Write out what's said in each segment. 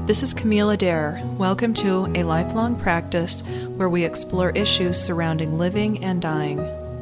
This is Camille Adair. Welcome to A Lifelong Practice, where we explore issues surrounding living and dying.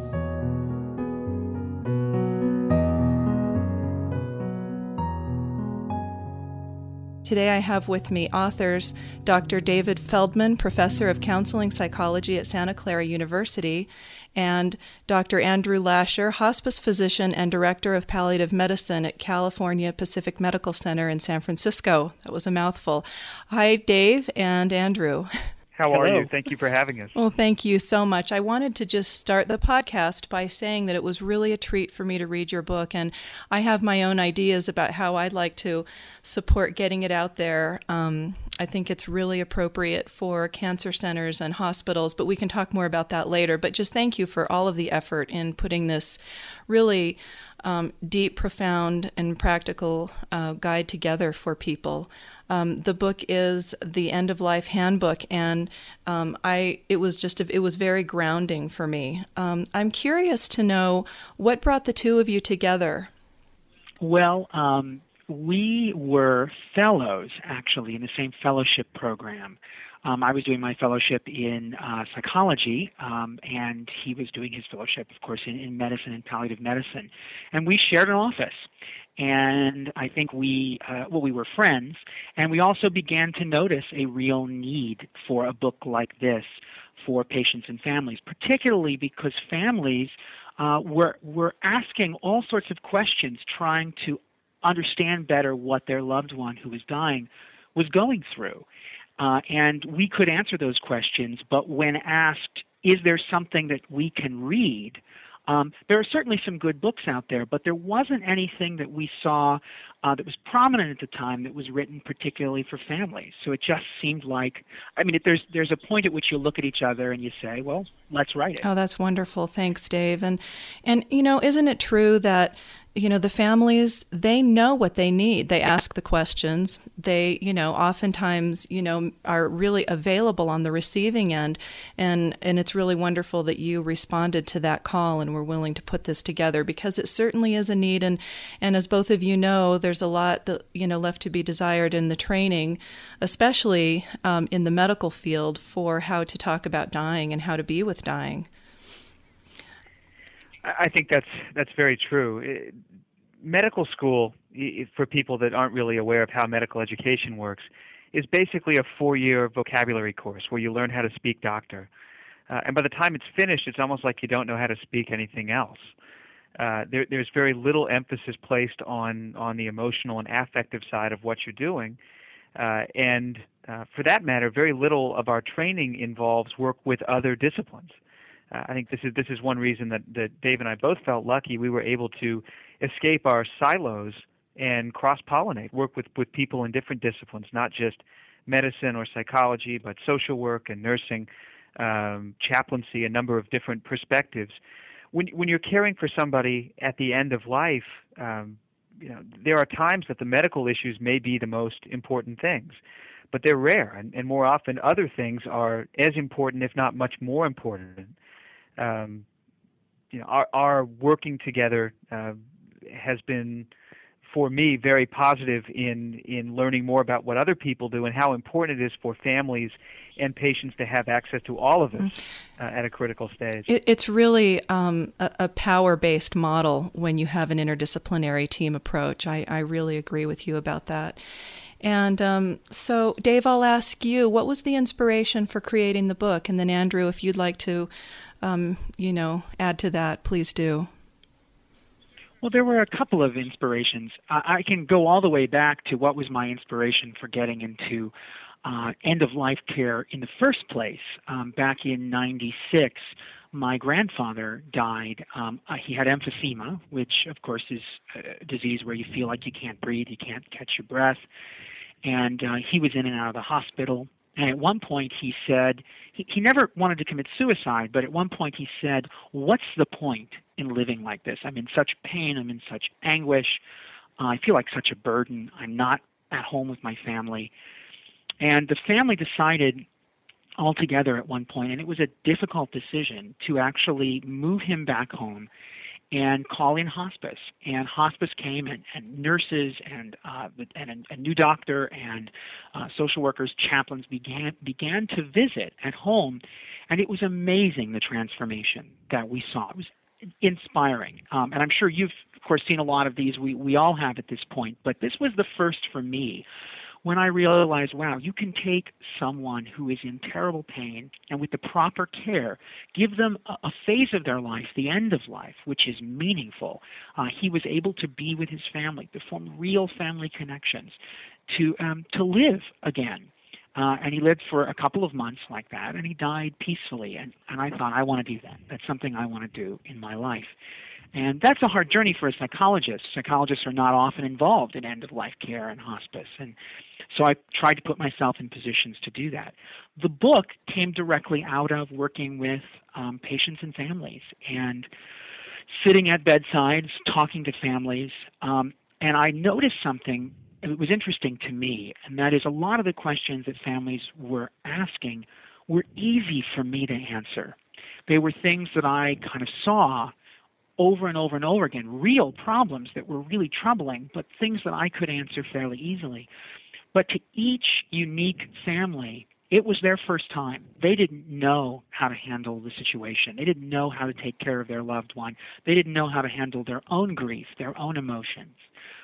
Today I have with me authors Dr. David Feldman, Professor of Counseling Psychology at Santa Clara University, and Dr. Andrew Lasher, Hospice Physician and Director of Palliative Medicine at California Pacific Medical Center in San Francisco. That was a mouthful. Hi, Dave and Andrew. How are you? Thank you for having us. Well, thank you so much. I wanted to just start the podcast by saying that it was really a treat for me to read your book, and I have my own ideas about how I'd like to support getting it out there. I think it's really appropriate for cancer centers and hospitals, but we can talk more about that later. But just thank you for all of the effort in putting this really deep, profound, and practical guide together for people. The book is the End of Life Handbook, and it was very grounding for me. I'm curious to know what brought the two of you together. Well, we were fellows, actually, in the same fellowship program. I was doing my fellowship in psychology, and he was doing his fellowship, of course, in medicine and palliative medicine. And we shared an office. And I think we were friends, and we also began to notice a real need for a book like this for patients and families, particularly because families were asking all sorts of questions, trying to understand better what their loved one who was dying was going through. And we could answer those questions, but when asked, is there something that we can read? There are certainly some good books out there, but there wasn't anything that we saw that was prominent at the time that was written particularly for families. So it just seemed like, there's a point at which you look at each other and you say, well, let's write it. Oh, that's wonderful. Thanks, Dave. And isn't it true that the families, they know what they need. They ask the questions. They, oftentimes, are really available on the receiving end. And it's really wonderful that you responded to that call and were willing to put this together, because it certainly is a need. And as both of you know, there's a lot that, left to be desired in the training, especially in the medical field, for how to talk about dying and how to be with dying. I think that's very true. Medical school, for people that aren't really aware of how medical education works, is basically a 4-year vocabulary course where you learn how to speak doctor. And by the time it's finished, it's almost like you don't know how to speak anything else. There's very little emphasis placed on the emotional and affective side of what you're doing. And for that matter, very little of our training involves work with other disciplines. I think this is one reason that Dave and I both felt lucky. We were able to escape our silos and cross-pollinate, work with people in different disciplines, not just medicine or psychology, but social work and nursing, chaplaincy, a number of different perspectives. When you're caring for somebody at the end of life, there are times that the medical issues may be the most important things, but they're rare, and more often other things are as important, if not much more important. Our working together has been, for me, very positive in learning more about what other people do and how important it is for families and patients to have access to all of this at a critical stage. It's really a power-based model when you have an interdisciplinary team approach. I really agree with you about that. And so, Dave, I'll ask you, what was the inspiration for creating the book? And then, Andrew, if you'd like to add to that, please do. Well, there were a couple of inspirations. I can go all the way back to what was my inspiration for getting into end-of-life care in the first place. Back in '96, my grandfather died. He had emphysema, which, of course, is a disease where you feel like you can't breathe, you can't catch your breath. And he was in and out of the hospital. And at one point he said, he never wanted to commit suicide, but at one point he said, what's the point in living like this? I'm in such pain, I'm in such anguish, I feel like such a burden, I'm not at home with my family. And the family decided all together at one point, and it was a difficult decision, to actually move him back home and call in hospice. And hospice came, and nurses and a new doctor and social workers, chaplains began to visit at home, and it was amazing, the transformation that we saw. It was inspiring. And I'm sure you've, of course, seen a lot of these. We all have at this point, but this was the first for me when I realized, wow, you can take someone who is in terrible pain and with the proper care, give them a phase of their life, the end of life, which is meaningful. He was able to be with his family, to form real family connections, to live again. And he lived for a couple of months like that, and he died peacefully. And I thought, I want to do that. That's something I want to do in my life. And that's a hard journey for a psychologist. Psychologists are not often involved in end-of-life care and hospice. And so I tried to put myself in positions to do that. The book came directly out of working with patients and families and sitting at bedsides, talking to families. And I noticed something that was interesting to me, and that is a lot of the questions that families were asking were easy for me to answer. They were things that I kind of saw over and over and over again, real problems that were really troubling, but things that I could answer fairly easily. But to each unique family, it was their first time. They didn't know how to handle the situation. They didn't know how to take care of their loved one. They didn't know how to handle their own grief, their own emotions.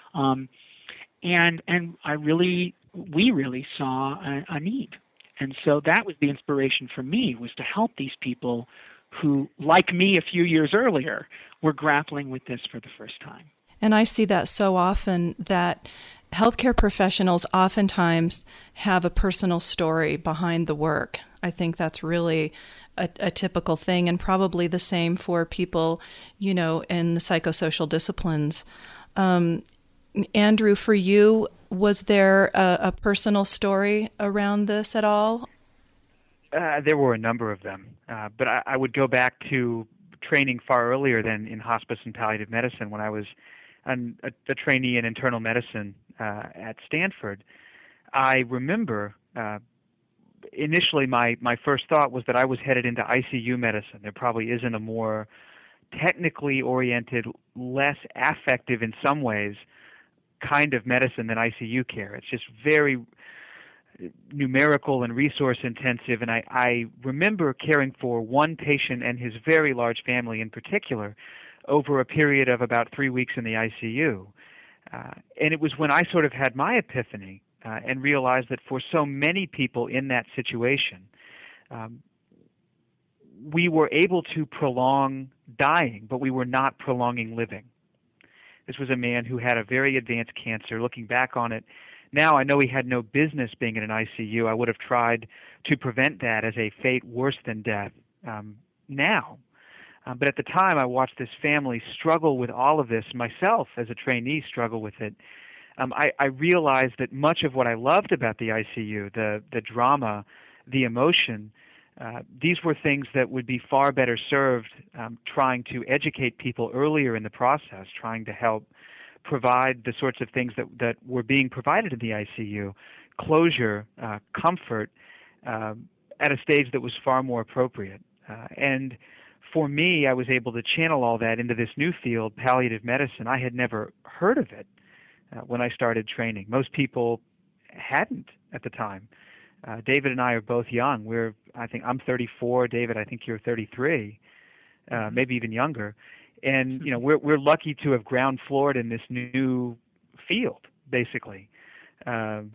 And we really saw a need. And so that was the inspiration for me, was to help these people who, like me a few years earlier, were grappling with this for the first time. And I see that so often, that healthcare professionals oftentimes have a personal story behind the work. I think that's really a typical thing, and probably the same for people, in the psychosocial disciplines. Andrew, for you, was there a personal story around this at all? There were a number of them, but I would go back to training far earlier than in hospice and palliative medicine, when I was a trainee in internal medicine at Stanford. I remember initially my first thought was that I was headed into ICU medicine. There probably isn't a more technically oriented, less affective in some ways, kind of medicine than ICU care. It's just very numerical and resource intensive, and I remember caring for one patient and his very large family in particular over a period of about 3 weeks in the ICU. And it was when I sort of had my epiphany and realized that for so many people in that situation, we were able to prolong dying, but we were not prolonging living. This was a man who had a very advanced cancer. Looking back on it, now I know he had no business being in an ICU. I would have tried to prevent that as a fate worse than death now. But at the time, I watched this family struggle with all of this, myself as a trainee struggle with it. I realized that much of what I loved about the ICU, the drama, the emotion, these were things that would be far better served trying to educate people earlier in the process, trying to help provide the sorts of things that were being provided in the ICU, closure, comfort, at a stage that was far more appropriate. And for me, I was able to channel all that into this new field, palliative medicine. I had never heard of it when I started training. Most people hadn't at the time. David and I are both young. I think I'm 34. David, I think you're 33, maybe even younger. And we're lucky to have ground floored in this new field, basically. And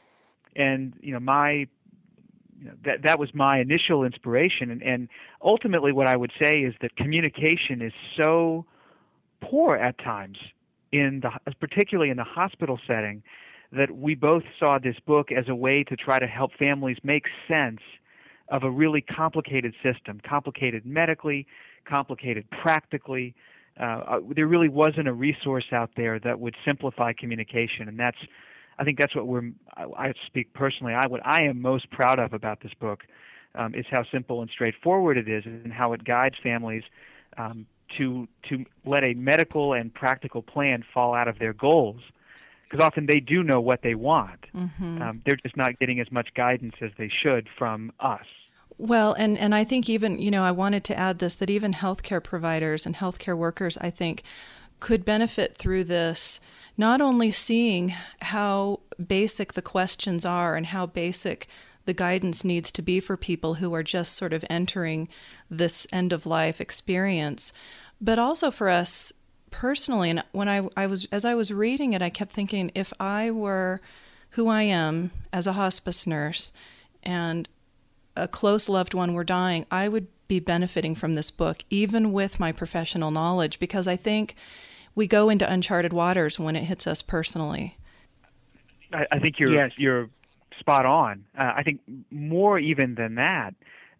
that was my initial inspiration. And ultimately, what I would say is that communication is so poor at times, particularly in the hospital setting, that we both saw this book as a way to try to help families make sense of a really complicated system, complicated medically, complicated practically. There really wasn't a resource out there that would simplify communication, and I think that's what I speak personally, what I am most proud of about this book is how simple and straightforward it is, and how it guides families to let a medical and practical plan fall out of their goals, because often they do know what they want. Mm-hmm. They're just not getting as much guidance as they should from us. Well, and I think even, I wanted to add this, that even healthcare providers and healthcare workers, I think, could benefit through this, not only seeing how basic the questions are and how basic the guidance needs to be for people who are just sort of entering this end-of-life experience, but also for us personally. And when as I was reading it, I kept thinking, if I were who I am as a hospice nurse and a close loved one were dying, I would be benefiting from this book, even with my professional knowledge, because I think we go into uncharted waters when it hits us personally. I think you're spot on. I think more even than that,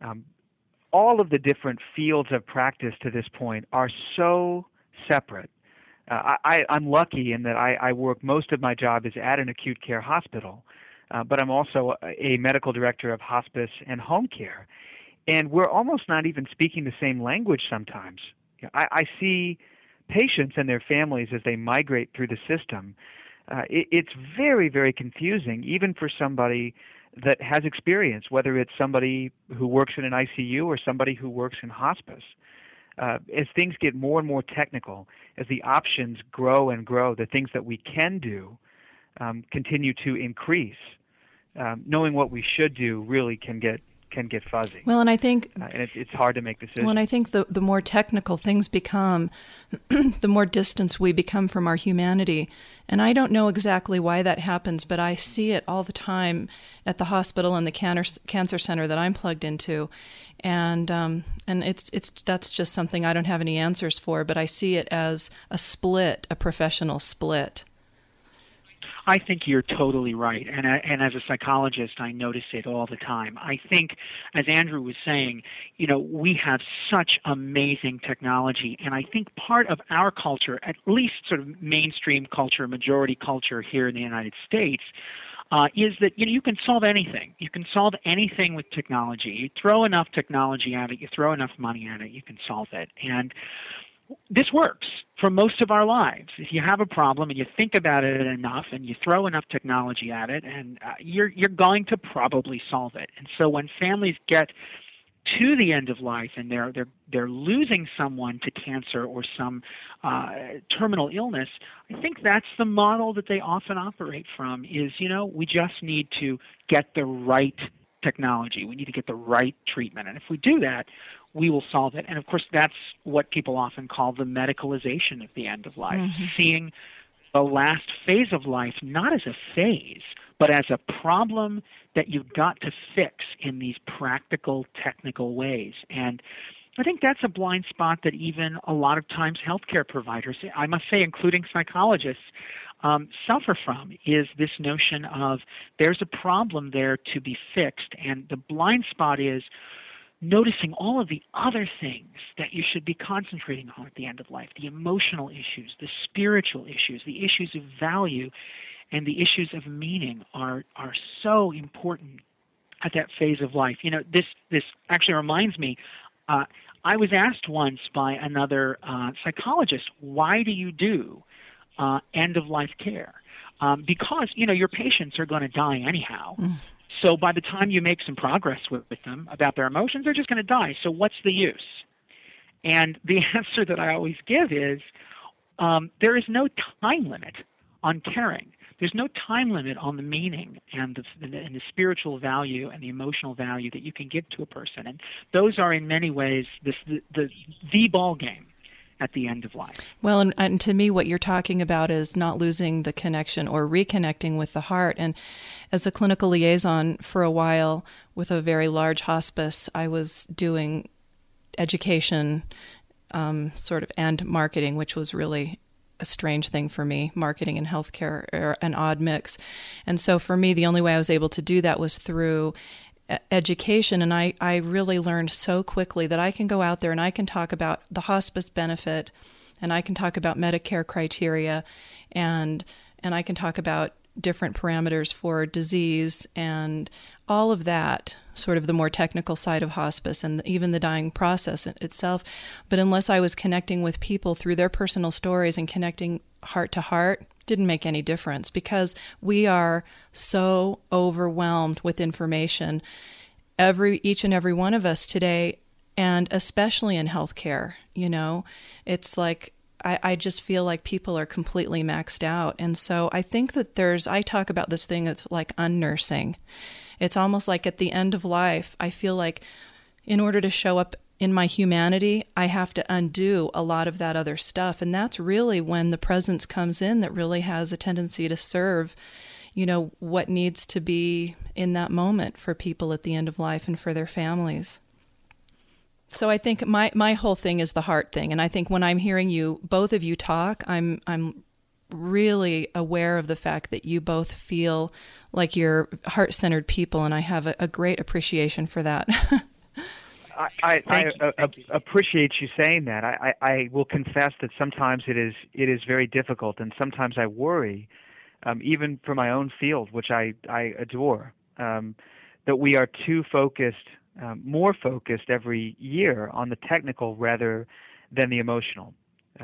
all of the different fields of practice to this point are so separate. I'm lucky in that I work, most of my job is at an acute care hospital, but I'm also a medical director of hospice and home care. And we're almost not even speaking the same language sometimes. I see patients and their families as they migrate through the system. It's very, very confusing, even for somebody that has experience, whether it's somebody who works in an ICU or somebody who works in hospice. As things get more and more technical, as the options grow and grow, the things that we can do continue to increase. Knowing what we should do really can get fuzzy. Well, and I think and it's hard to make decisions. Well, and I think the more technical things become, the more distance we become from our humanity. And I don't know exactly why that happens, but I see it all the time at the hospital and the cancer center that I'm plugged into. And that's just something I don't have any answers for, but I see it as a professional split. I think you're totally right, and as a psychologist, I notice it all the time. I think, as Andrew was saying, we have such amazing technology, and I think part of our culture, at least sort of mainstream culture, majority culture here in the United States, is that you can solve anything. You can solve anything with technology. You throw enough technology at it, you throw enough money at it, you can solve it. And this works for most of our lives. If you have a problem and you think about it enough and you throw enough technology at it, and you're going to probably solve it. And so when families get to the end of life and they're losing someone to cancer or some terminal illness, I think that's the model that they often operate from is, we just need to get the right technology. We need to get the right treatment. And if we do that, we will solve it. And of course, that's what people often call the medicalization of the end of life, seeing the last phase of life not as a phase, but as a problem that you've got to fix in these practical, technical ways. And I think that's a blind spot that even a lot of times healthcare providers, I must say including psychologists, suffer from, is this notion of there's a problem there to be fixed. And the blind spot is noticing all of the other things that you should be concentrating on at the end of life, the emotional issues, the spiritual issues, the issues of value, and the issues of meaning are so important at that phase of life. This actually reminds me, I was asked once by another psychologist, why do you do end-of-life care? Because, your patients are going to die anyhow. So by the time you make some progress with them about their emotions, they're just going to die. So what's the use? And the answer that I always give is there is no time limit on caring. There's no time limit on the meaning and the spiritual value and the emotional value that you can give to a person. And those are in many ways the ball game at the end of life. Well, and to me, what you're talking about is not losing the connection or reconnecting with the heart. And as a clinical liaison for a while with a very large hospice, I was doing education and marketing, which was really a strange thing for me. Marketing and healthcare are an odd mix. And so for me, the only way I was able to do that was through education, and I really learned so quickly that I can go out there and I can talk about the hospice benefit, and I can talk about Medicare criteria, and I can talk about different parameters for disease and all of that, sort of the more technical side of hospice and even the dying process itself. But unless I was connecting with people through their personal stories and connecting heart to heart, didn't make any difference, because we are so overwhelmed with information each and every one of us today, and especially in healthcare. It's like I just feel like people are completely maxed out. And so I think that I talk about this thing that's like unnursing. It's almost like at the end of life, I feel like in order to show up in my humanity, I have to undo a lot of that other stuff. And that's really when the presence comes in that really has a tendency to serve, what needs to be in that moment for people at the end of life and for their families. So I think my whole thing is the heart thing. And I think when I'm hearing both of you talk, I'm really aware of the fact that you both feel like you're heart-centered people, and I have a great appreciation for that. I appreciate you saying that. I will confess that sometimes it is very difficult, and sometimes I worry, even for my own field, which I adore, that we are too focused, more focused every year on the technical rather than the emotional.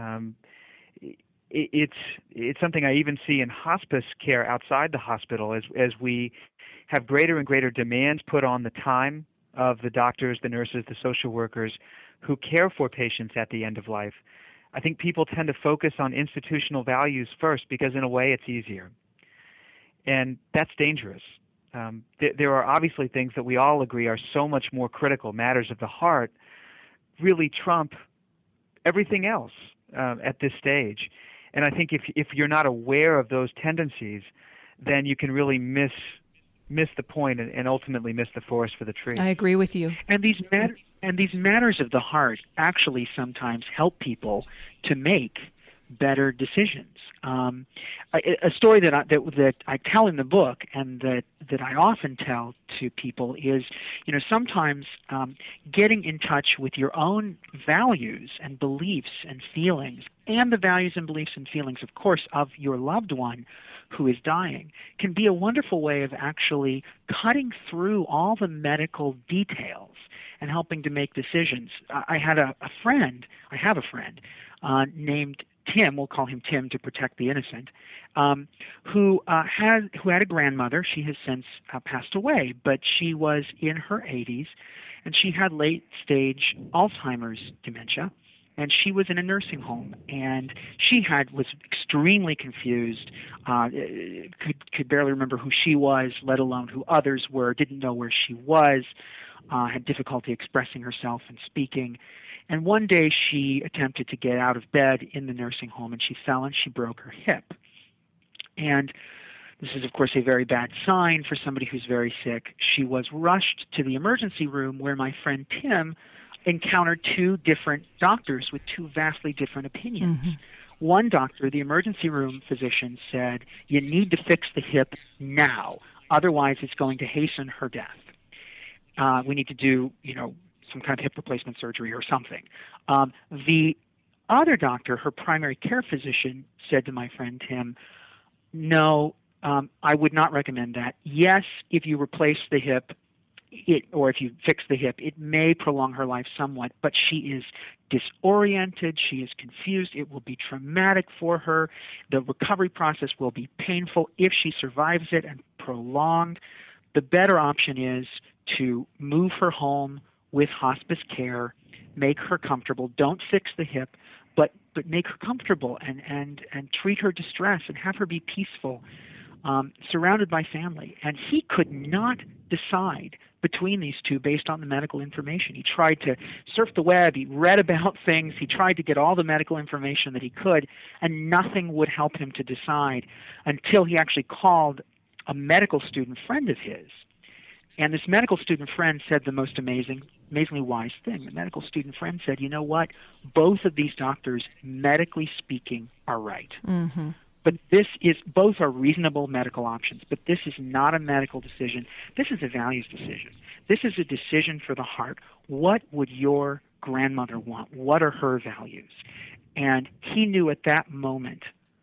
It's something I even see in hospice care outside the hospital as we have greater and greater demands put on the time of the doctors, the nurses, the social workers who care for patients at the end of life. I think people tend to focus on institutional values first because in a way it's easier. And that's dangerous. There are obviously things that we all agree are so much more critical. Matters of the heart really trump everything else at this stage. And I think if you're not aware of those tendencies, then you can really miss the point and ultimately miss the forest for the trees. I agree with you. And these matters of the heart actually sometimes help people to make better decisions. A story that I tell in the book and that I often tell to people is, sometimes getting in touch with your own values and beliefs and feelings, and the values and beliefs and feelings, of course, of your loved one who is dying, can be a wonderful way of actually cutting through all the medical details and helping to make decisions. I have a friend named Tim, we'll call him Tim to protect the innocent, who had a grandmother. She has since passed away, but she was in her 80s, and she had late-stage Alzheimer's dementia, and she was in a nursing home, and she was extremely confused, could barely remember who she was, let alone who others were, didn't know where she was, had difficulty expressing herself and speaking. And one day she attempted to get out of bed in the nursing home, and she fell and she broke her hip. And this is, of course, a very bad sign for somebody who's very sick. She was rushed to the emergency room where my friend Tim encountered two different doctors with two vastly different opinions. Mm-hmm. One doctor, the emergency room physician, said, "You need to fix the hip now, otherwise it's going to hasten her death. We need to do, some kind of hip replacement surgery or something." The other doctor, her primary care physician, said to my friend Tim, "No, I would not recommend that. Yes, if you replace the hip, or if you fix the hip, it may prolong her life somewhat, but she is disoriented, she is confused, it will be traumatic for her, the recovery process will be painful if she survives it and prolonged. The better option is to move her home with hospice care, make her comfortable, don't fix the hip, but make her comfortable and treat her distress and have her be peaceful, surrounded by family." And he could not decide between these two based on the medical information. He tried to surf the web, he read about things, he tried to get all the medical information that he could, and nothing would help him to decide until he actually called a medical student friend of his. And this medical student friend said the most amazingly wise thing. The medical student friend said, "You know what? Both of these doctors, medically speaking, are right. Mm-hmm. But both are reasonable medical options, but this is not a medical decision. This is a values decision. This is a decision for the heart. What would your grandmother want? What are her values?" And he knew at that moment,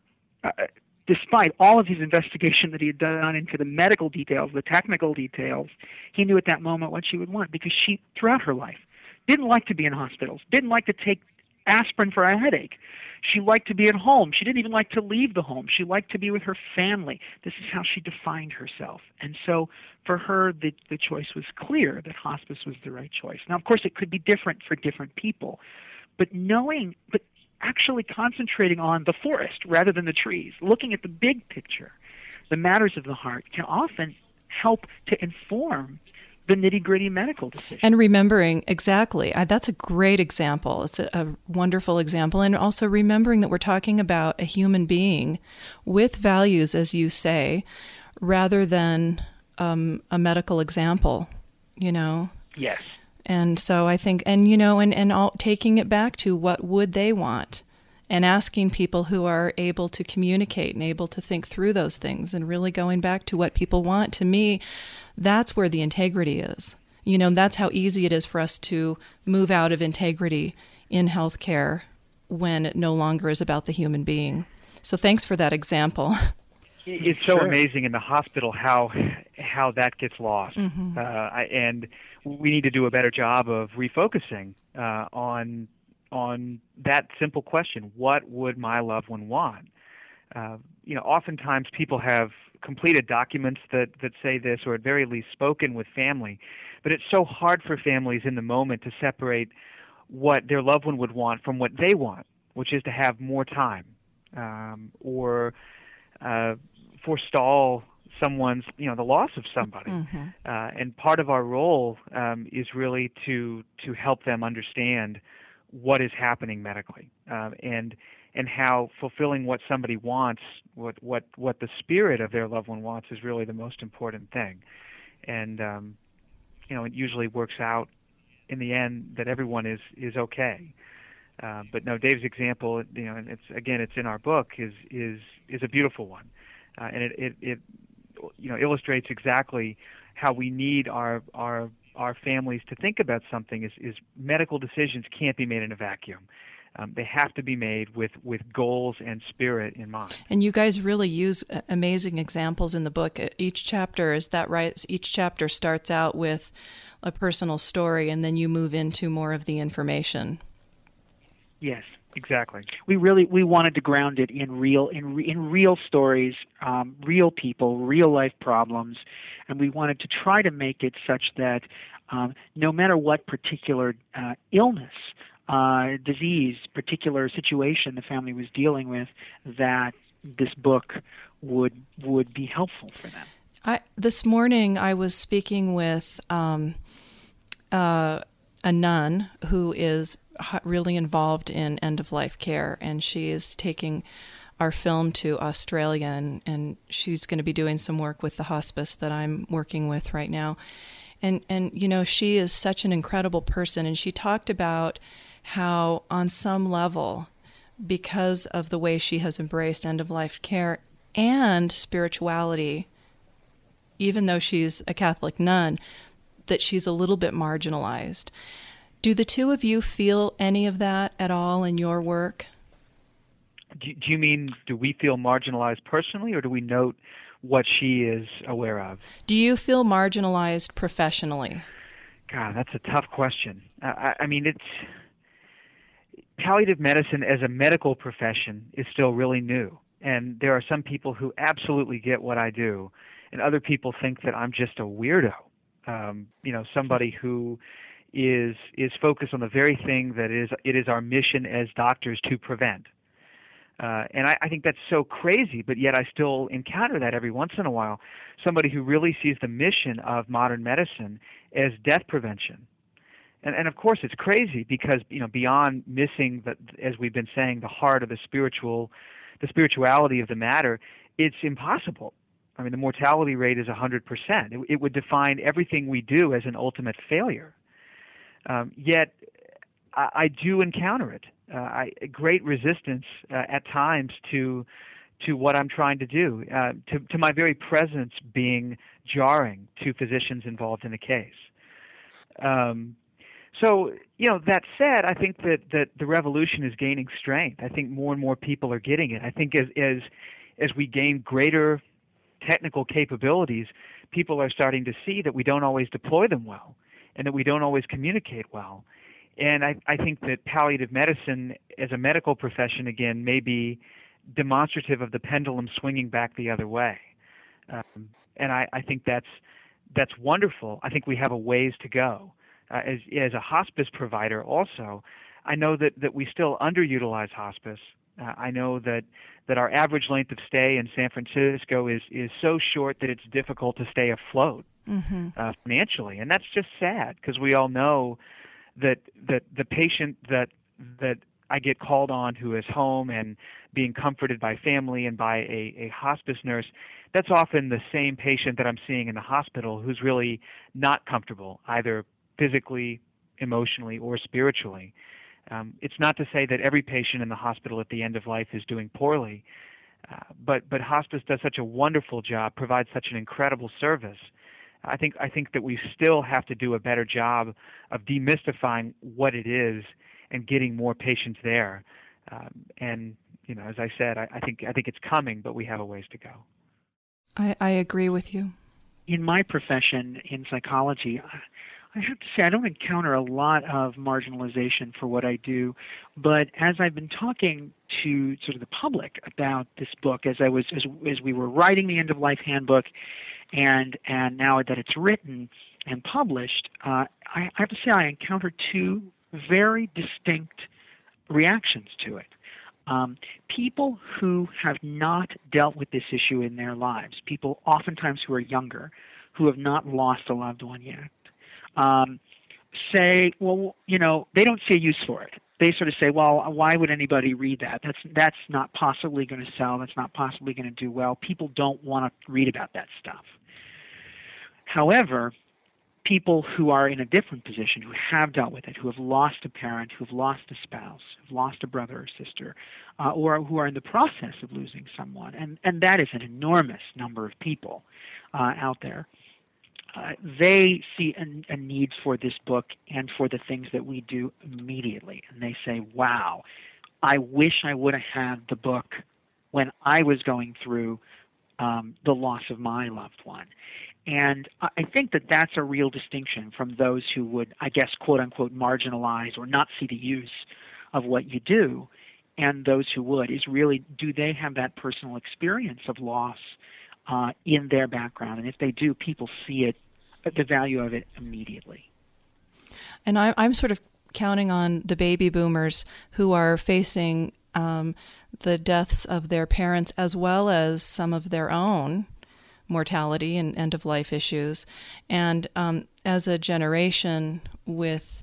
despite all of his investigation that he had done into the medical details, the technical details, he knew at that moment what she would want, because she, throughout her life, didn't like to be in hospitals, didn't like to take aspirin for a headache. She liked to be at home. She didn't even like to leave the home. She liked to be with her family. This is how she defined herself. And so for her, the choice was clear that hospice was the right choice. Now, of course, it could be different for different people. But actually concentrating on the forest rather than the trees, looking at the big picture, the matters of the heart, can often help to inform the nitty-gritty medical decision. And remembering, exactly. That's a great example. It's a wonderful example. And also remembering that we're talking about a human being with values, as you say, rather than a medical example, Yes. And so I think, and all, taking it back to what would they want, and asking people who are able to communicate and able to think through those things, and really going back to what people want. To me, that's where the integrity is. That's how easy it is for us to move out of integrity in healthcare when it no longer is about the human being. So thanks for that example. It's so amazing in the hospital how that gets lost. Mm-hmm. And we need to do a better job of refocusing on that simple question: what would my loved one want? Oftentimes people have completed documents that say this, or at very least spoken with family, but it's so hard for families in the moment to separate what their loved one would want from what they want, which is to have more time, or forestall someone's, the loss of somebody. Mm-hmm. And part of our role is really to help them understand what is happening medically, and how fulfilling what somebody wants, what the spirit of their loved one wants, is really the most important thing. And it usually works out in the end that everyone is okay. But no, Dave's example, and it's in our book, is a beautiful one, and it illustrates exactly how we need our families to think about something. Is medical decisions can't be made in a vacuum. They have to be made with goals and spirit in mind. And you guys really use amazing examples in the book. Each chapter, is that right? Each chapter starts out with a personal story, and then you move into more of the information. Yes, exactly. We wanted to ground it in real stories, real people, real life problems, and we wanted to try to make it such that no matter what particular illness, disease, particular situation the family was dealing with, that this book would be helpful for them. This morning I was speaking with a nun who is really involved in end-of-life care, and she is taking our film to Australia, and she's going to be doing some work with the hospice that I'm working with right now. And she is such an incredible person, and she talked about how on some level, because of the way she has embraced end-of-life care and spirituality, even though she's a Catholic nun, that she's a little bit marginalized. Do the two of you feel any of that at all in your work? Do you mean, do we feel marginalized personally, or do we note what she is aware of? Do you feel marginalized professionally? God, that's a tough question. I mean, palliative medicine as a medical profession is still really new. And there are some people who absolutely get what I do, and other people think that I'm just a weirdo. Somebody who is focused on the very thing that it is our mission as doctors to prevent. And I think that's so crazy, but yet I still encounter that every once in a while. Somebody who really sees the mission of modern medicine as death prevention. And of course it's crazy because, beyond missing, as we've been saying, the heart of the spirituality of the matter, it's impossible. I mean, the mortality rate is 100%. It would define everything we do as an ultimate failure. Yet I do encounter it. Great resistance at times to what I'm trying to do, to my very presence being jarring to physicians involved in the case. So, that said, I think that the revolution is gaining strength. I think more and more people are getting it. I think as we gain greater technical capabilities, people are starting to see that we don't always deploy them well, and that we don't always communicate well. And I think that palliative medicine as a medical profession, again, may be demonstrative of the pendulum swinging back the other way. And I think that's wonderful. I think we have a ways to go. As a hospice provider also, I know that we still underutilize hospice. I know that our average length of stay in San Francisco is so short that it's difficult to stay afloat financially. And that's just sad, because we all know that the patient that I get called on who is home and being comforted by family and by a hospice nurse, that's often the same patient that I'm seeing in the hospital who's really not comfortable, either physically, emotionally, or spiritually. It's not to say that every patient in the hospital at the end of life is doing poorly, but hospice does such a wonderful job, provides such an incredible service. I think that we still have to do a better job of demystifying what it is and getting more patients there. And as I said, I think it's coming, but we have a ways to go. I agree with you. In my profession in psychology, I have to say I don't encounter a lot of marginalization for what I do, but as I've been talking to sort of the public about this book, as we were writing the End of Life Handbook, and now that it's written and published, I have to say I encounter two very distinct reactions to it. People who have not dealt with this issue in their lives, people oftentimes who are younger, who have not lost a loved one yet, say, well, they don't see a use for it. They sort of say, well, why would anybody read that? That's not possibly going to sell. That's not possibly going to do well. People don't want to read about that stuff. However, people who are in a different position, who have dealt with it, who have lost a parent, who have lost a spouse, who have lost a brother or sister, or who are in the process of losing someone, and that is an enormous number of people out there, they see a need for this book and for the things that we do immediately. And they say, wow, I wish I would have had the book when I was going through the loss of my loved one. And I think that that's a real distinction from those who would, I guess, quote unquote, marginalize or not see the use of what you do, and those who would, is really, do they have that personal experience of loss in their background? And if they do, people see it, the value of it immediately. And I'm sort of counting on the baby boomers who are facing the deaths of their parents as well as some of their own mortality and end-of-life issues. And as a generation with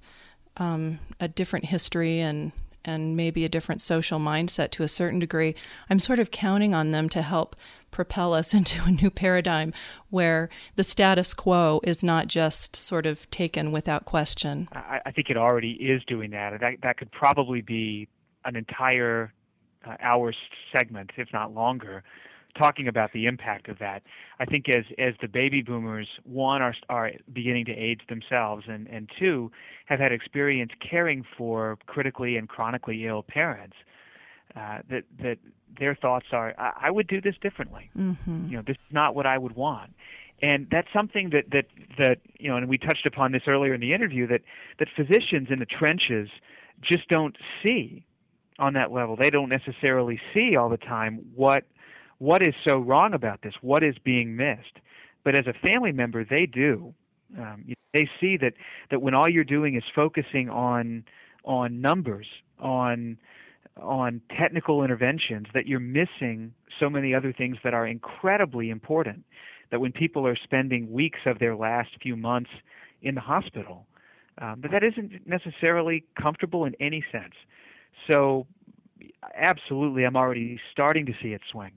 a different history and maybe a different social mindset to a certain degree, I'm sort of counting on them to help propel us into a new paradigm where the status quo is not just sort of taken without question. I think it already is doing that. That could probably be an entire hour segment, if not longer, talking about the impact of that. I think as the baby boomers, one, are beginning to age themselves, and two, have had experience caring for critically and chronically ill parents, that their thoughts are, I would do this differently. Mm-hmm. This is not what I would want. And that's something that and we touched upon this earlier in the interview, that physicians in the trenches just don't see on that level. They don't necessarily see all the time what is so wrong about this, what is being missed. But as a family member, they do. They see that when all you're doing is focusing on numbers, on technical interventions, that you're missing so many other things that are incredibly important. That when people are spending weeks of their last few months in the hospital, that isn't necessarily comfortable in any sense. So absolutely, I'm already starting to see it swing.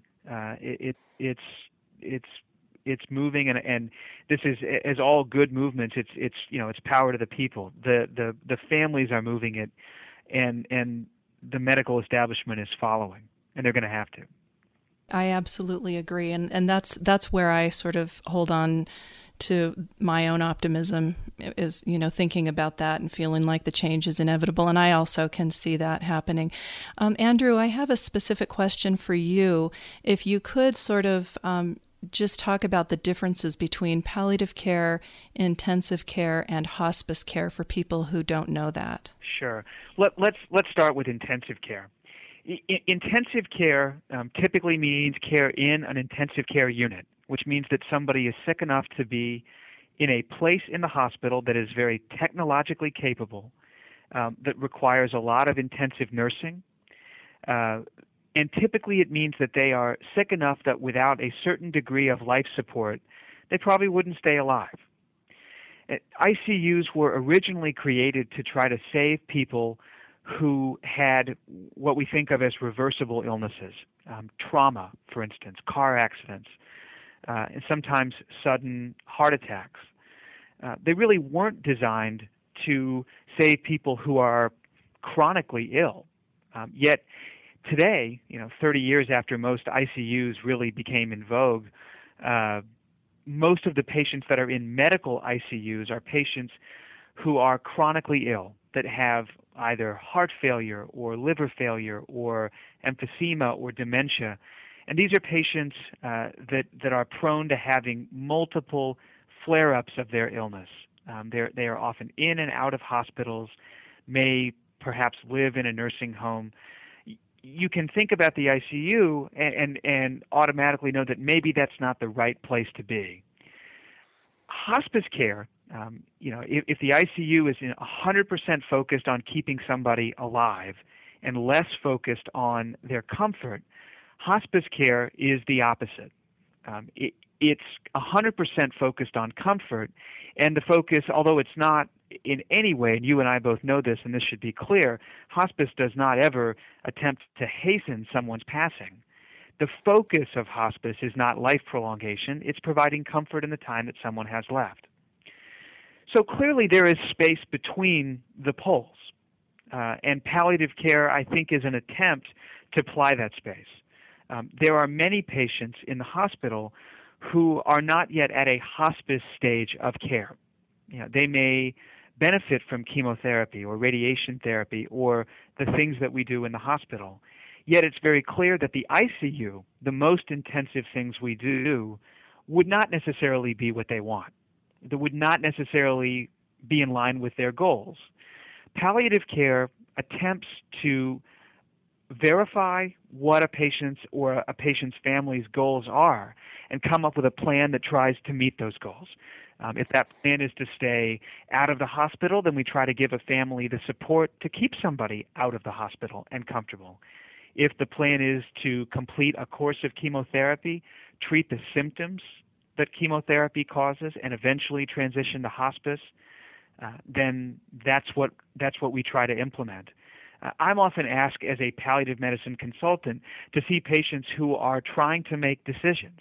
It's moving, and this is, as all good movements, it's power to the people. The families are moving it, and the medical establishment is following, and they're going to have to. I absolutely agree, and that's where I sort of hold on to my own optimism, is thinking about that and feeling like the change is inevitable, and I also can see that happening. Andrew, I have a specific question for you. If you could sort of just talk about the differences between palliative care, intensive care, and hospice care for people who don't know that? Sure. Let's start with intensive care. Intensive care typically means care in an intensive care unit, which means that somebody is sick enough to be in a place in the hospital that is very technologically capable, that requires a lot of intensive nursing. And typically it means that they are sick enough that without a certain degree of life support, they probably wouldn't stay alive. ICUs were originally created to try to save people who had what we think of as reversible illnesses, trauma, for instance, car accidents, and sometimes sudden heart attacks. They really weren't designed to save people who are chronically ill. Yet today, 30 years after most ICUs really became in vogue, most of the patients that are in medical ICUs are patients who are chronically ill, that have either heart failure or liver failure or emphysema or dementia. And these are patients that are prone to having multiple flare-ups of their illness. They are often in and out of hospitals, may perhaps live in a nursing home. You can think about the ICU and automatically know that maybe that's not the right place to be. Hospice care, if the ICU is 100% focused on keeping somebody alive and less focused on their comfort, hospice care is the opposite. It's 100% focused on comfort, and the focus, although it's not in any way, and you and I both know this, and this should be clear, hospice does not ever attempt to hasten someone's passing. The focus of hospice is not life prolongation, it's providing comfort in the time that someone has left. So clearly there is space between the poles, and palliative care, I think, is an attempt to apply that space. There are many patients in the hospital who are not yet at a hospice stage of care. They may benefit from chemotherapy or radiation therapy or the things that we do in the hospital. Yet it's very clear that the ICU, the most intensive things we do, would not necessarily be what they want. That would not necessarily be in line with their goals. Palliative care attempts to verify what a patient's or a patient's family's goals are and come up with a plan that tries to meet those goals. If that plan is to stay out of the hospital, then we try to give a family the support to keep somebody out of the hospital and comfortable. If the plan is to complete a course of chemotherapy, treat the symptoms that chemotherapy causes, and eventually transition to hospice, then that's what we try to implement. I'm often asked as a palliative medicine consultant to see patients who are trying to make decisions.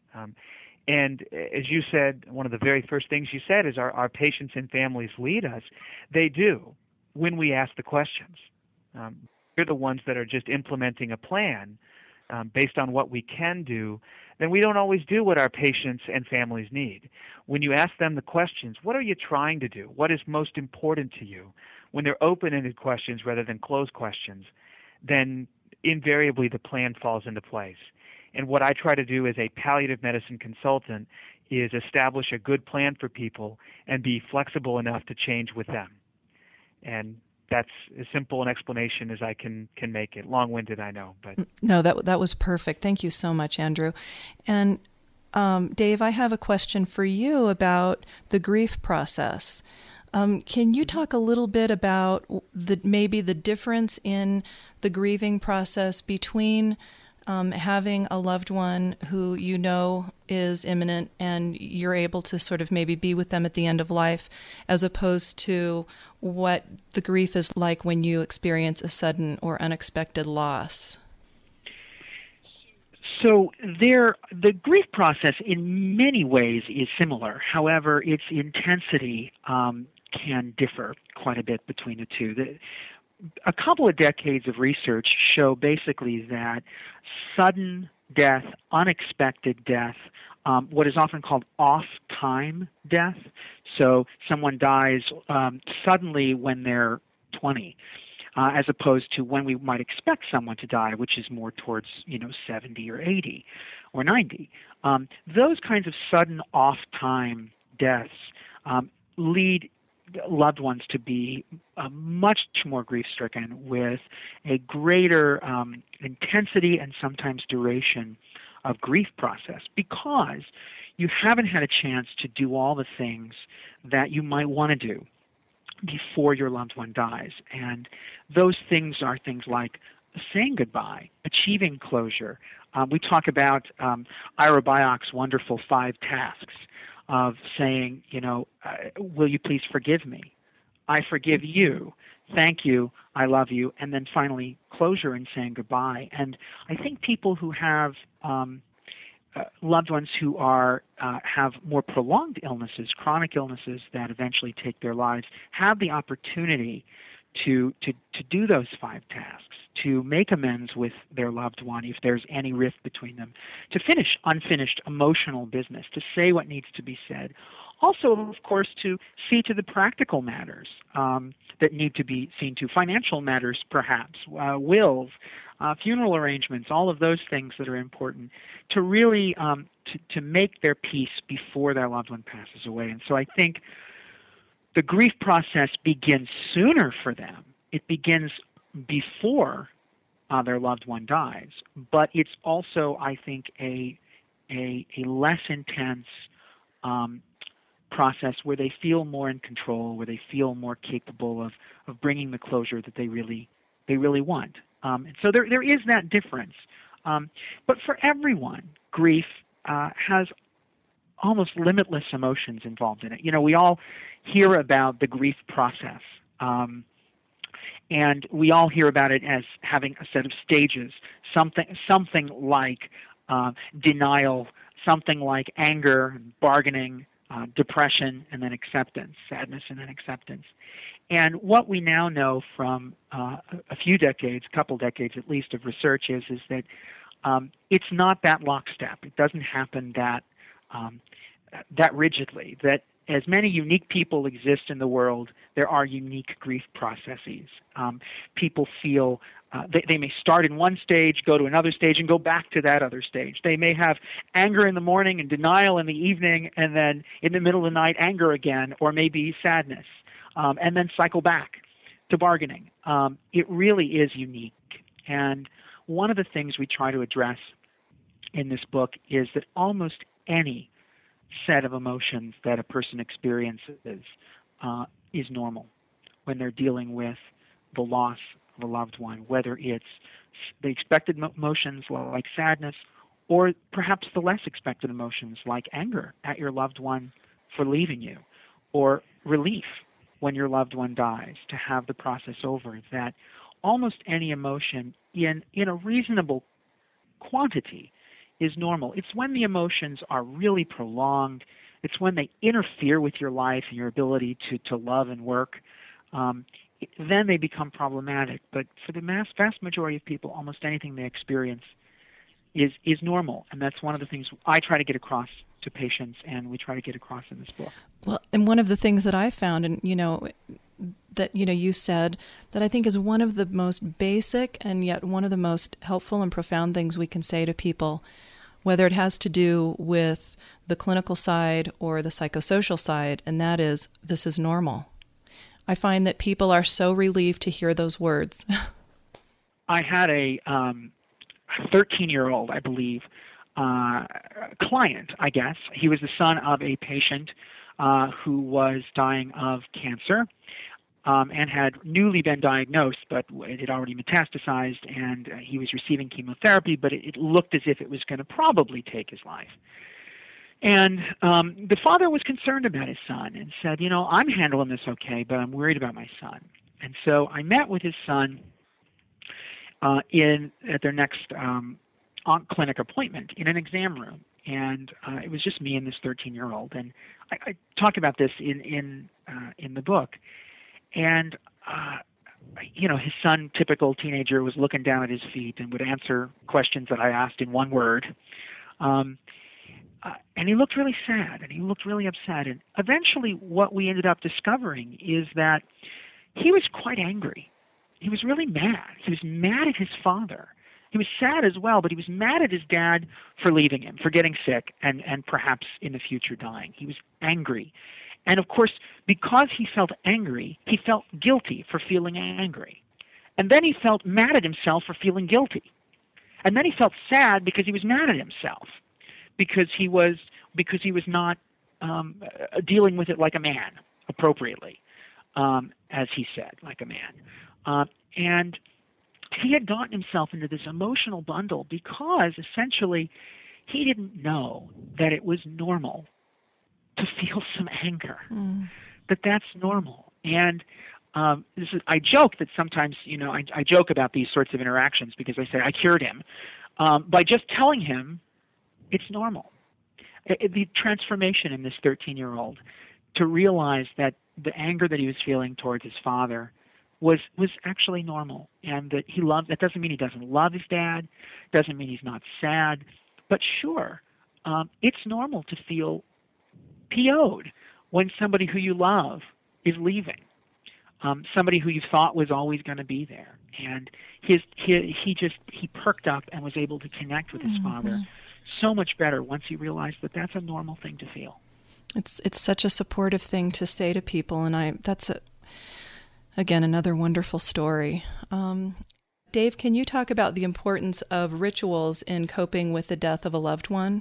And as you said, one of the very first things you said is our patients and families lead us. They do when we ask the questions. They're the ones that are just implementing a plan based on what we can do. Then we don't always do what our patients and families need. When you ask them the questions, what are you trying to do? What is most important to you? When they're open-ended questions rather than closed questions, then invariably the plan falls into place. And what I try to do as a palliative medicine consultant is establish a good plan for people and be flexible enough to change with them. And that's as simple an explanation as I can make it. Long-winded, I know, but no, that was perfect. Thank you so much, Andrew. And Dave, I have a question for you about the grief process. Can you talk a little bit about maybe the difference in the grieving process between having a loved one who you know is imminent and you're able to sort of maybe be with them at the end of life, as opposed to what the grief is like when you experience a sudden or unexpected loss? So the grief process in many ways is similar. However, its intensity can differ quite a bit between the two. A couple of decades of research show basically that sudden death, unexpected death, what is often called off-time death, so someone dies suddenly when they're 20, as opposed to when we might expect someone to die, which is more towards 70 or 80 or 90. Those kinds of sudden off-time deaths lead loved ones to be much more grief-stricken with a greater intensity and sometimes duration of grief process, because you haven't had a chance to do all the things that you might want to do before your loved one dies. And those things are things like saying goodbye, achieving closure. We talk about Ira Byock's wonderful 5 tasks of saying, will you please forgive me? I forgive you. Thank you. I love you. And then finally, closure and saying goodbye. And I think people who have loved ones who are have more prolonged illnesses, chronic illnesses that eventually take their lives, have the opportunity to do those 5 tasks, to make amends with their loved one if there's any rift between them, to finish unfinished emotional business, to say what needs to be said. Also, of course, to see to the practical matters that need to be seen to, financial matters perhaps, wills, funeral arrangements, all of those things that are important, to really to make their peace before their loved one passes away. And so I think the grief process begins sooner for them. It begins before their loved one dies, but it's also, I think, a less intense process where they feel more in control, where they feel more capable of bringing the closure that they really want. And so there is that difference. But for everyone, grief has almost limitless emotions involved in it. We all hear about the grief process, and we all hear about it as having a set of stages, something like denial, something like anger, bargaining, depression, and then acceptance, sadness, and then acceptance. And what we now know from a few decades, a couple decades at least of research is that it's not that lockstep. It doesn't happen that rigidly, that as many unique people exist in the world, there are unique grief processes. People feel they may start in one stage, go to another stage, and go back to that other stage. They may have anger in the morning and denial in the evening, and then in the middle of the night, anger again, or maybe sadness, and then cycle back to bargaining. It really is unique. And one of the things we try to address in this book is that almost any set of emotions that a person experiences is normal when they're dealing with the loss of a loved one, whether it's the expected emotions like sadness or perhaps the less expected emotions like anger at your loved one for leaving you, or relief when your loved one dies, to have the process over. That almost any emotion in a reasonable quantity is normal. It's when the emotions are really prolonged, it's when they interfere with your life and your ability to love and work, then they become problematic. But for the vast majority of people, almost anything they experience is normal. And that's one of the things I try to get across to patients, and we try to get across in this book. Well, and one of the things that I found, and that you said, that I think is one of the most basic and yet one of the most helpful and profound things we can say to people, whether it has to do with the clinical side or the psychosocial side, and that is, this is normal. I find that people are so relieved to hear those words. I had a 13-year-old, I believe, client, I guess. He was the son of a patient who was dying of cancer and had newly been diagnosed, but it had already metastasized, and he was receiving chemotherapy, but it looked as if it was going to probably take his life. And the father was concerned about his son and said, I'm handling this okay, but I'm worried about my son. And so I met with his son at their next clinic appointment in an exam room. And it was just me and this 13-year-old. And I talk about this in the book. And his son, typical teenager, was looking down at his feet and would answer questions that I asked in one word. And he looked really sad, and he looked really upset. And eventually what we ended up discovering is that he was quite angry he was really mad. He was mad at his father. He was sad as well, but he was mad at his dad for leaving him, for getting sick, and perhaps in the future dying. He was angry. And of course, because he felt angry, he felt guilty for feeling angry. And then he felt mad at himself for feeling guilty. And then he felt sad because he was mad at himself, because he was not dealing with it like a man, appropriately, as he said, like a man. And he had gotten himself into this emotional bundle because essentially he didn't know that it was normal to feel some anger, that that's normal. And I joke that sometimes, I joke about these sorts of interactions because I say I cured him by just telling him it's normal. The transformation in this 13-year-old to realize that the anger that he was feeling towards his father was actually normal, and that that doesn't mean he doesn't love his dad, doesn't mean he's not sad, but sure, it's normal to feel PO'd when somebody who you love is leaving, somebody who you thought was always going to be there. And he perked up and was able to connect with his father so much better once he realized that that's a normal thing to feel. It's such a supportive thing to say to people, and that's again another wonderful story. Dave, can you talk about the importance of rituals in coping with the death of a loved one?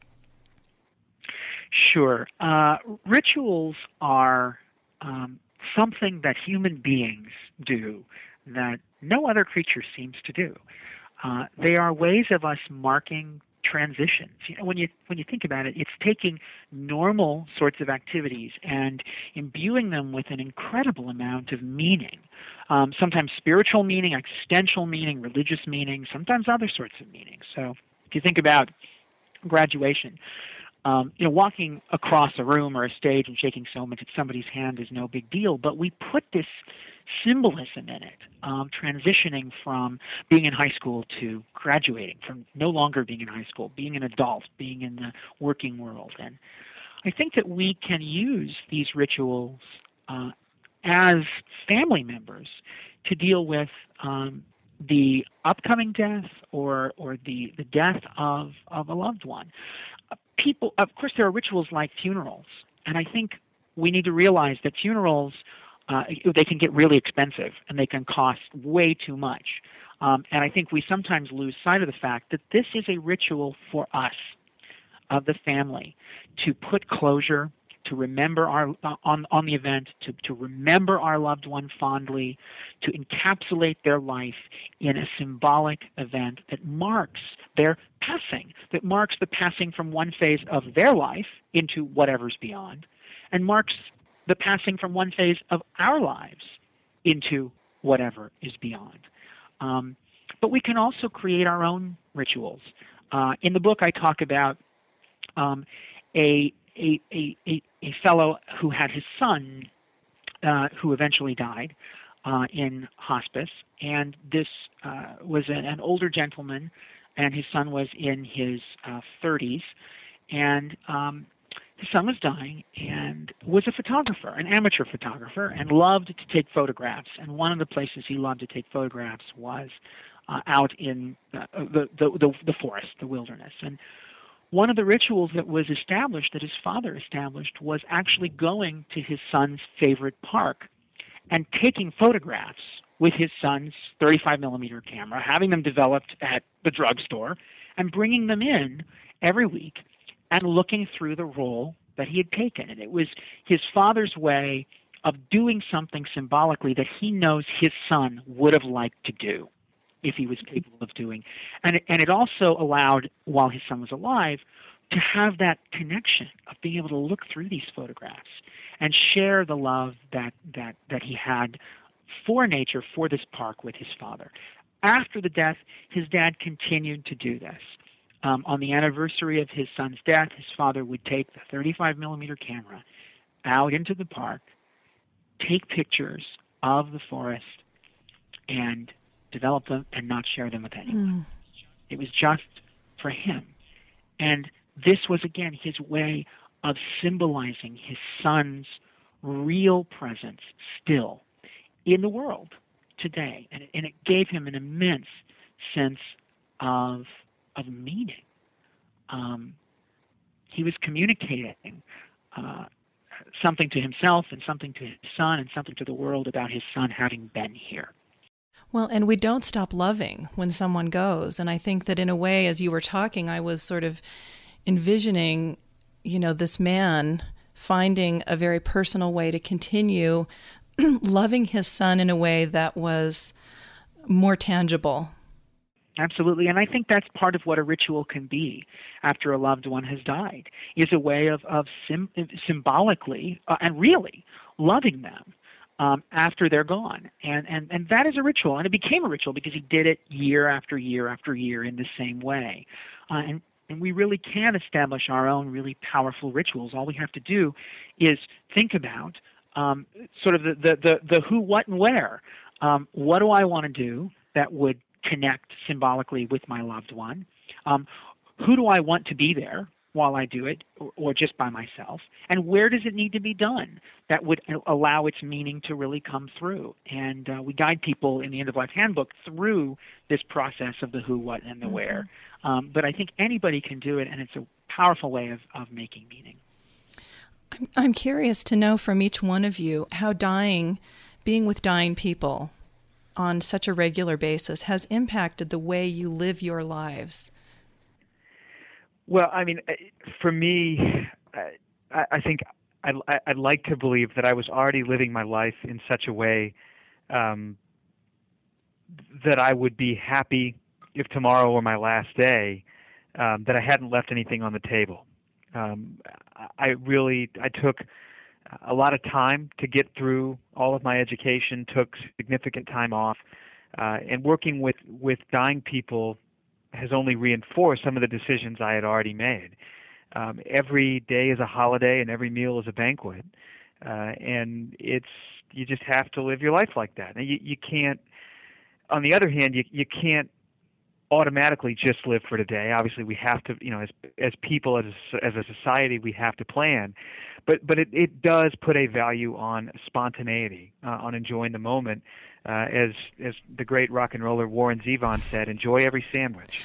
Sure. Rituals are something that human beings do that no other creature seems to do. They are ways of us marking transitions. When you think about it, it's taking normal sorts of activities and imbuing them with an incredible amount of meaning. Sometimes spiritual meaning, existential meaning, religious meaning, sometimes other sorts of meaning. So if you think about graduation, walking across a room or a stage and shaking somebody's hand is no big deal, but we put this symbolism in it, transitioning from being in high school to graduating, from no longer being in high school, being an adult, being in the working world. And I think that we can use these rituals as family members to deal with the upcoming death or the death of a loved one. People, of course, there are rituals like funerals, and I think we need to realize that funerals, they can get really expensive and they can cost way too much. And I think we sometimes lose sight of the fact that this is a ritual for us, of the family, to put closure, to remember on the event, to remember our loved one fondly, to encapsulate their life in a symbolic event that marks their passing, that marks the passing from one phase of their life into whatever's beyond, and marks the passing from one phase of our lives into whatever is beyond. But we can also create our own rituals. In the book, I talk about a fellow who had his son who eventually died in hospice, and this was an older gentleman, and his son was in his 30s, and his son was dying and was a photographer, an amateur photographer, and loved to take photographs. And one of the places he loved to take photographs was out in the forest, the wilderness. And one of the rituals that was established, that his father established, was actually going to his son's favorite park and taking photographs with his son's 35mm camera, having them developed at the drugstore, and bringing them in every week and looking through the roll that he had taken. And it was his father's way of doing something symbolically that he knows his son would have liked to do if he was capable of doing. And it also allowed, while his son was alive, to have that connection of being able to look through these photographs and share the love that he had for nature, for this park, with his father. After the death, his dad continued to do this. On the anniversary of his son's death, his father would take the 35mm camera out into the park, take pictures of the forest, and develop them and not share them with anyone. It was just for him. And this was, again, his way of symbolizing his son's real presence still in the world, today. And it gave him an immense sense of meaning. He was communicating something to himself and something to his son and something to the world about his son having been here. Well, and we don't stop loving when someone goes. And I think that in a way, as you were talking, I was sort of envisioning, this man finding a very personal way to continue loving his son in a way that was more tangible. Absolutely. And I think that's part of what a ritual can be after a loved one has died, is a way of symbolically and really loving them after they're gone. And that is a ritual. And it became a ritual because he did it year after year after year in the same way. And we really can establish our own really powerful rituals. All we have to do is think about sort of the who, what, and where. What do I want to do that would connect symbolically with my loved one? Who do I want to be there while I do it, or just by myself? And where does it need to be done that would allow its meaning to really come through? And we guide people in the End of Life Handbook through this process of the who, what, and the where. But I think anybody can do it, and it's a powerful way of making meaning. I'm curious to know from each one of you how being with dying people on such a regular basis has impacted the way you live your lives. Well, I mean, for me, I think I'd like to believe that I was already living my life in such a way that I would be happy if tomorrow were my last day, that I hadn't left anything on the table. I took a lot of time to get through all of my education, took significant time off, and working with dying people has only reinforced some of the decisions I had already made. Every day is a holiday and every meal is a banquet, and you just have to live your life like that. And you can't. On the other hand, you can't automatically just live for today. Obviously, we have to, as people, as a society, we have to plan. But it does put a value on spontaneity, on enjoying the moment. As the great rock and roller Warren Zevon said, enjoy every sandwich.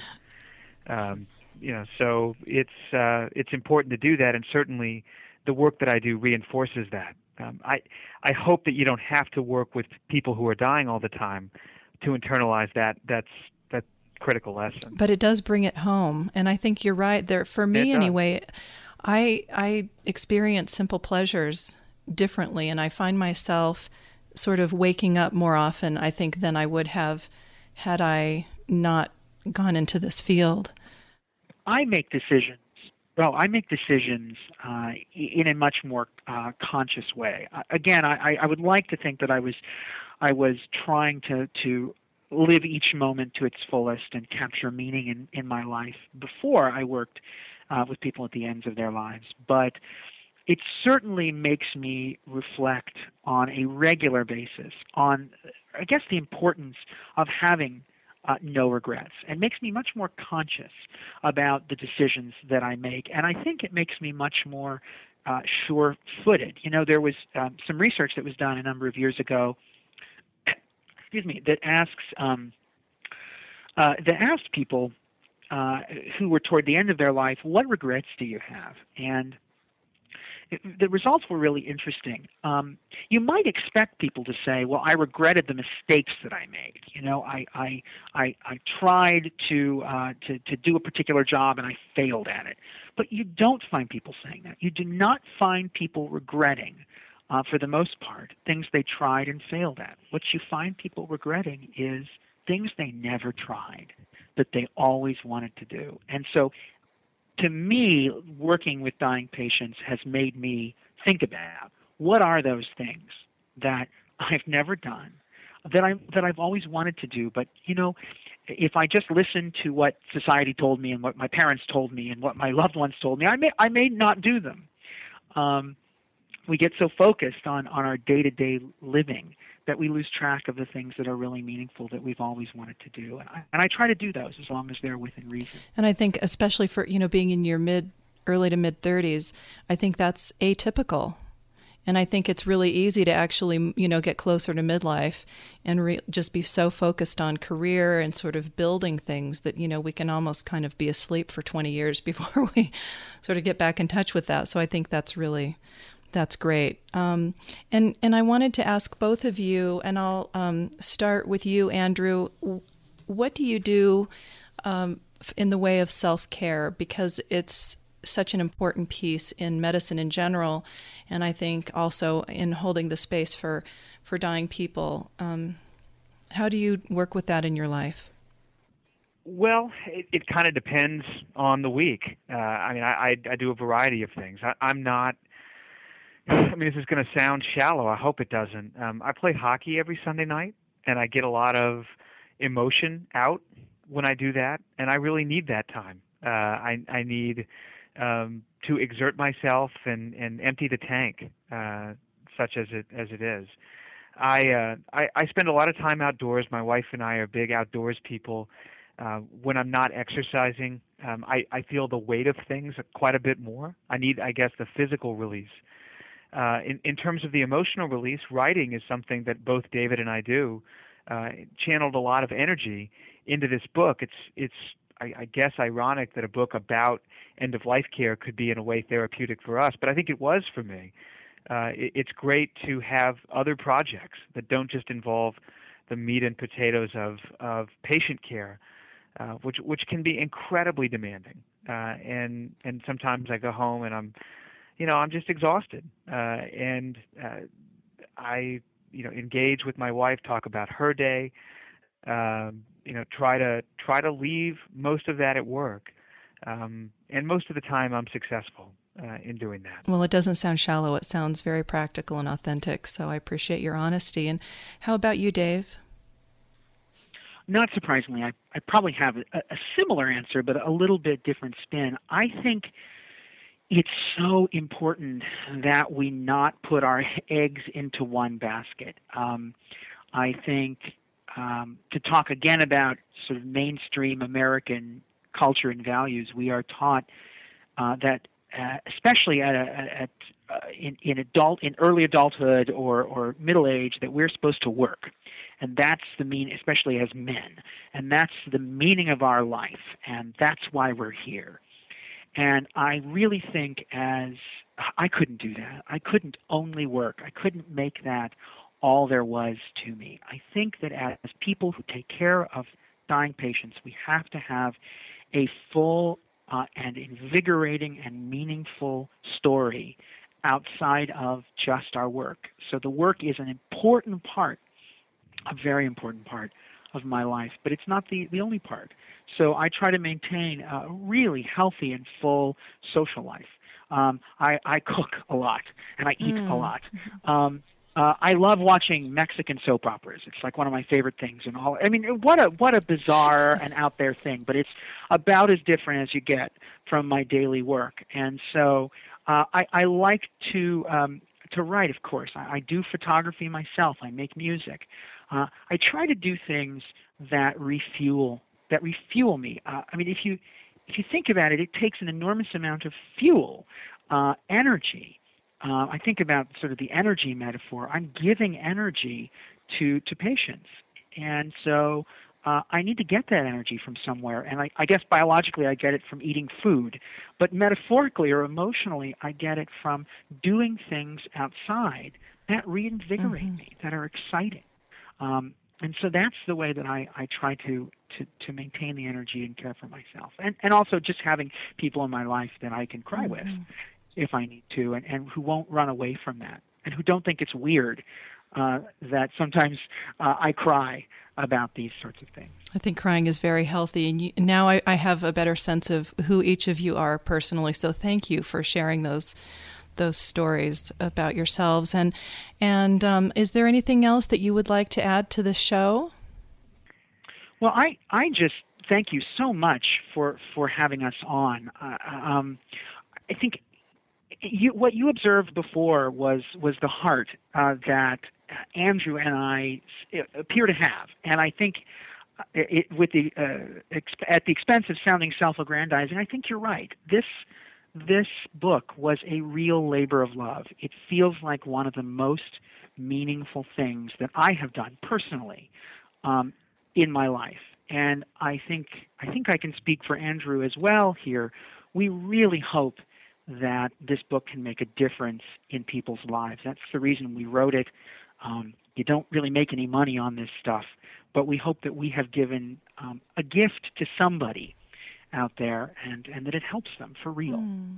So it's important to do that, and certainly the work that I do reinforces that. I hope that you don't have to work with people who are dying all the time to internalize that critical lesson. But it does bring it home, and I think you're right there. For me, anyway, I experience simple pleasures differently, and I find myself sort of waking up more often, I think, than I would have had I not gone into this field. I make decisions. Well, I make decisions in a much more conscious way. Again, I would like to think that I was trying to live each moment to its fullest and capture meaning in my life before I worked with people at the ends of their lives. But it certainly makes me reflect on a regular basis on, I guess, the importance of having no regrets, and makes me much more conscious about the decisions that I make. And I think it makes me much more sure-footed. There was some research that was done a number of years ago, that asked people who were toward the end of their life, what regrets do you have? And the results were really interesting. You might expect people to say, well, I regretted the mistakes that I made. I tried to do a particular job and I failed at it. But you don't find people saying that. You do not find people regretting, for the most part, things they tried and failed at. What you find people regretting is things they never tried, that they always wanted to do. And so, to me, working with dying patients has made me think about what are those things that I've never done, that I've always wanted to do. But if I just listened to what society told me and what my parents told me and what my loved ones told me, I may not do them. We get so focused on our day-to-day living that we lose track of the things that are really meaningful that we've always wanted to do. And I try to do those as long as they're within reason. And I think especially for, being in your early to mid 30s, I think that's atypical And I think it's really easy to actually, get closer to midlife and just be so focused on career and sort of building things that, we can almost kind of be asleep for 20 years before we sort of get back in touch with that. So I think that's great. And I wanted to ask both of you, and I'll start with you, Andrew. What do you do in the way of self-care? Because it's such an important piece in medicine in general, and I think also in holding the space for dying people. How do you work with that in your life? Well, it kind of depends on the week. I do a variety of things. I'm not. This is going to sound shallow. I hope it doesn't. I play hockey every Sunday night, and I get a lot of emotion out when I do that, and I really need that time. I need to exert myself and empty the tank, such as it is. I spend a lot of time outdoors. My wife and I are big outdoors people. When I'm not exercising, I feel the weight of things quite a bit more. I need, I guess, the physical release. In terms of the emotional release, writing is something that both David and I do. Channeled a lot of energy into this book. It's I guess ironic that a book about end-of-life care could be in a way therapeutic for us, but I think it was for me. It's great to have other projects that don't just involve the meat and potatoes of patient care, which can be incredibly demanding. And sometimes I go home and I'm just exhausted, and I engage with my wife, talk about her day. Try to leave most of that at work, and most of the time I'm successful in doing that. Well, it doesn't sound shallow. It sounds very practical and authentic. So I appreciate your honesty. And how about you, Dave? Not surprisingly, I probably have a similar answer, but a little bit different spin. I think it's so important that we not put our eggs into one basket. I think to talk again about sort of mainstream American culture and values, we are taught that, especially in early adulthood or middle age, that we're supposed to work, and that's especially as men, and that's the meaning of our life, and that's why we're here. And I really think I couldn't do that. I couldn't only work. I couldn't make that all there was to me. I think that as people who take care of dying patients, we have to have a full and invigorating and meaningful story outside of just our work. So the work is an important part, a very important part of my life, but it's not the only part. So I try to maintain a really healthy and full social life. I cook a lot, and I eat a lot. I love watching Mexican soap operas. It's like one of my favorite things. And all. I mean, what a bizarre and out there thing, but it's about as different as you get from my daily work. And so I like to write, of course. I do photography myself. I make music. I try to do things that refuel me. If you think about it, it takes an enormous amount of fuel, energy. I think about sort of the energy metaphor. I'm giving energy to patients, and so I need to get that energy from somewhere. And I guess biologically I get it from eating food, but metaphorically or emotionally I get it from doing things outside that reinvigorate me, that are exciting. And so that's the way that I try to maintain the energy and care for myself. And also just having people in my life that I can cry with if I need to, and who won't run away from that, and who don't think it's weird that sometimes I cry about these sorts of things. I think crying is very healthy, and now I have a better sense of who each of you are personally, so thank you for sharing those stories about yourselves. And is there anything else that you would like to add to the show? Well, I just thank you so much for having us on. I think what you observed before was the heart that Andrew and I appear to have, and I think at the expense of sounding self-aggrandizing, I think you're right. This this book was a real labor of love. It feels like one of the most meaningful things that I have done personally in my life. And I think I can speak for Andrew as well here. We really hope that this book can make a difference in people's lives. That's the reason we wrote it. You don't really make any money on this stuff, but we hope that we have given a gift to somebody out there, and that it helps them for real.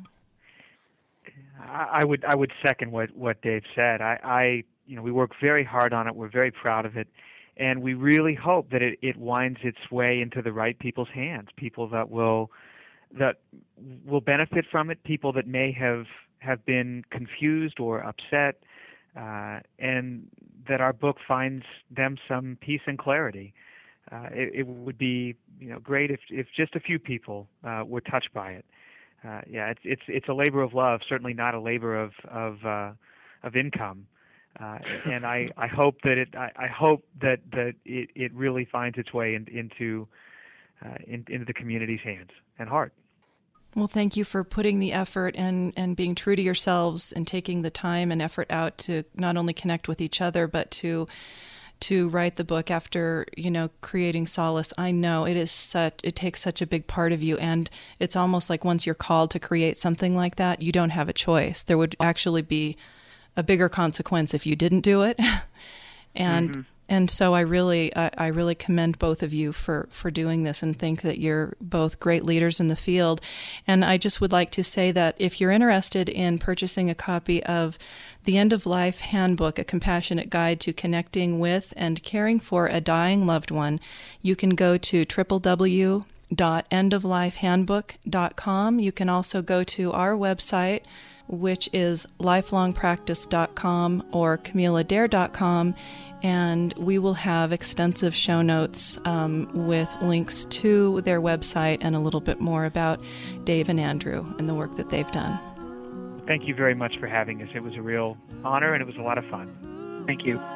I would second what Dave said. We work very hard on it. We're very proud of it, and we really hope that it winds its way into the right people's hands. People that will benefit from it. People that may have been confused or upset, and that our book finds them some peace and clarity. It would be great if just a few people were touched by it. It's a labor of love, certainly not a labor of income. And I hope that it really finds its way into the community's hands and heart. Well, thank you for putting the effort and being true to yourselves and taking the time and effort out to not only connect with each other, but to write the book after, creating Solace. I know it takes such a big part of you, and it's almost like once you're called to create something like that, you don't have a choice. There would actually be a bigger consequence if you didn't do it. And so I really commend both of you for doing this, and think that you're both great leaders in the field. And I just would like to say that if you're interested in purchasing a copy of The End of Life Handbook, A Compassionate Guide to Connecting with and Caring for a Dying Loved One, you can go to www.endoflifehandbook.com. You can also go to our website, which is lifelongpractice.com or CamilaDare.com, and we will have extensive show notes with links to their website and a little bit more about Dave and Andrew and the work that they've done. Thank you very much for having us. It was a real honor, and it was a lot of fun. Thank you.